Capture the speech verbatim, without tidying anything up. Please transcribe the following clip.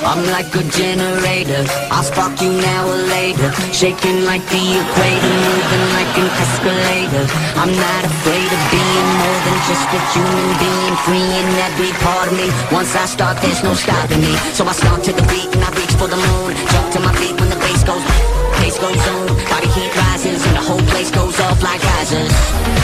I'm like a generator, I'll spark you now or later. Shaking like the equator, moving like an escalator. I'm not afraid of being more than just a human being, freeing every part of me. Once I start, there's no stopping me. So I stomp to the beat and I reach for the moon. Jump to my feet when the bass goes, bass goes on. Body heat rises and the whole place goes off like geysers.